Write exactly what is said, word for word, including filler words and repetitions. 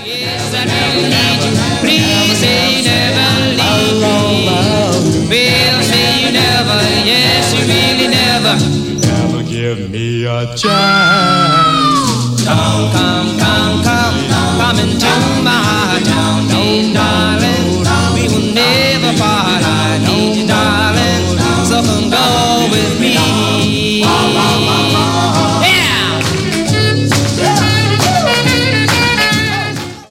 Yes, I really need you. Please say you never leave me. Well, say you never, yes, you really never. Never give me a chance. Come, come, come, come.